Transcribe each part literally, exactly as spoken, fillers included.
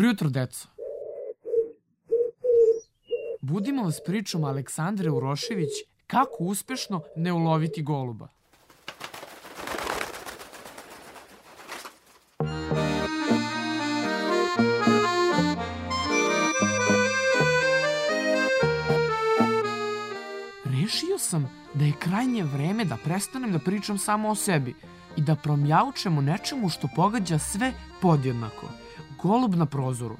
Dobro jutro, deco. Budimo vas pričom Aleksandre Urošević kako uspešno ne uloviti goluba. Rešio sam da je krajnje vreme da prestanem da pričam samo o sebi i da promjaučem o nečemu što pogađa sve podjednako. Golub na prozoru.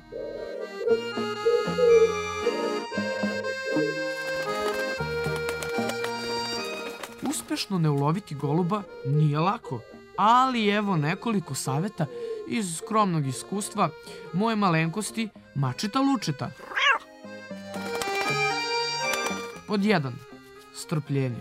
Uspešno ne uloviti goluba nije lako, ali evo nekoliko saveta iz skromnog iskustva moje malenkosti Mačeta Lučeta. Pod jedan. Strpljenje.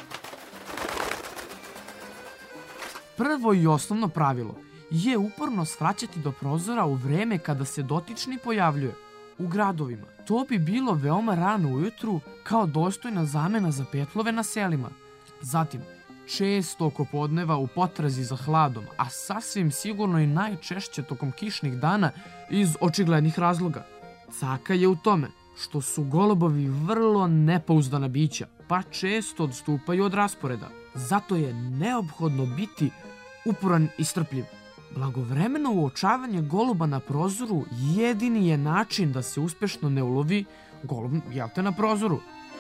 Prvo i osnovno pravilo je uporno svraćati do prozora u vreme kada se dotični pojavljuje. U gradovima to bi bilo veoma rano ujutru kao dostojna zamena za petlove na selima. Zatim, često oko podneva u potrazi za hladom, a sasvim sigurno i najčešće tokom kišnih dana iz očiglednih razloga. Caka je u tome što su golubovi vrlo nepouzdana bića, pa često odstupaju od rasporeda. Zato je neophodno biti uporan i strpljiv. Blagovremeno uočavanje goluba na prozoru jedini je način da se uspešno ne ulovi golub, jel te, na prozoru.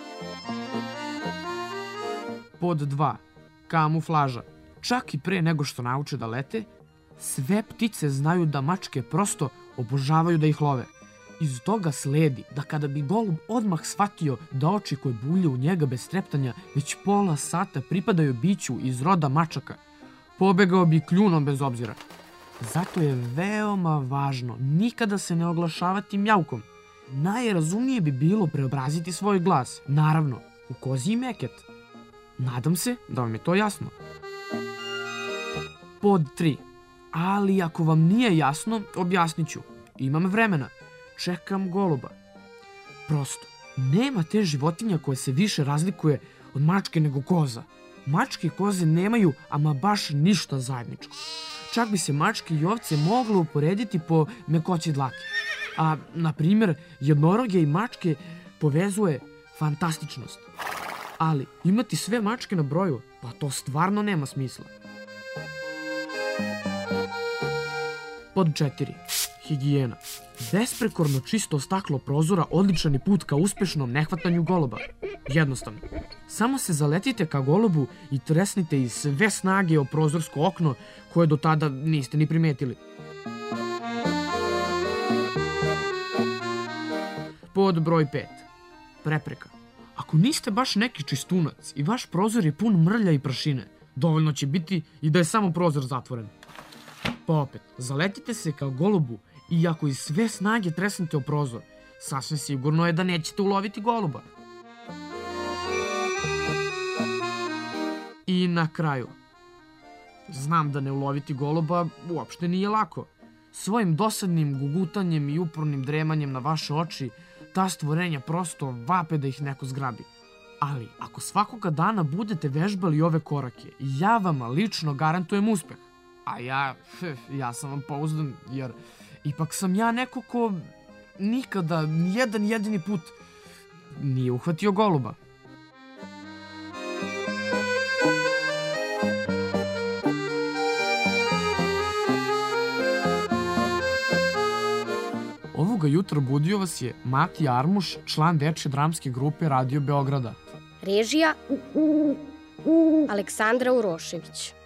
Pod dva. Kamuflaža. Čak i pre nego što nauče da lete, sve ptice znaju da mačke prosto obožavaju da ih love. Iz toga sledi da kada bi golub odmah shvatio da oči koje bulje u njega bez treptanja već pola sata pripadaju biću iz roda mačaka, pobegao bi kljunom bez obzira. Zato je veoma važno nikada se ne oglašavati mjaukom. Najrazumnije bi bilo preobraziti svoj glas, naravno, u kozji meket. Nadam se da vam je to jasno. Pod tri. Ali ako vam nije jasno, objasnit ću. Imam vremena. Čekam goluba. Prosto, nema te životinja koja se više razlikuje od mačke nego koza. Mačke i koze nemaju ama baš ništa zajedničko. Čak bi se mačke i ovce moglo uporediti po mekoći dlake. A, na primjer, jednoroge i mačke povezuje fantastičnost. Ali imati sve mačke na broju, pa to stvarno nema smisla. Pod četiri. Higijena. Besprekorno čisto staklo prozora odličan je put ka uspešnom nehvatanju goluba. Jednostavno. Samo se zaletite ka golubu i tresnite iz sve snage o prozorsko okno koje do tada niste ni primetili. Pod broj pet. Prepreka. Ako niste baš neki čistunac i vaš prozor je pun mrlja i prašine, dovoljno će biti i da je samo prozor zatvoren. Pa opet, zaletite se ka golubu i ako iz sve snage tresnete o prozor, sasvim sigurno je da nećete uloviti goluba. I na kraju, znam da ne uloviti goluba uopšte nije lako. Svojim dosadnim gugutanjem i upornim dremanjem na vaše oči, ta stvorenja prosto vape da ih neko zgrabi. Ali ako svakoga dana budete vežbali ove korake, ja vam lično garantujem uspeh. A ja, ja sam vam pouzdan, jer ipak sam ja neko ko nikada, nijedan jedini put nije uhvatio goluba. Ovoga jutra budio vas je Matija Armuš, član dečje dramske grupe Radio Beograda. Režija Aleksandra Urošević.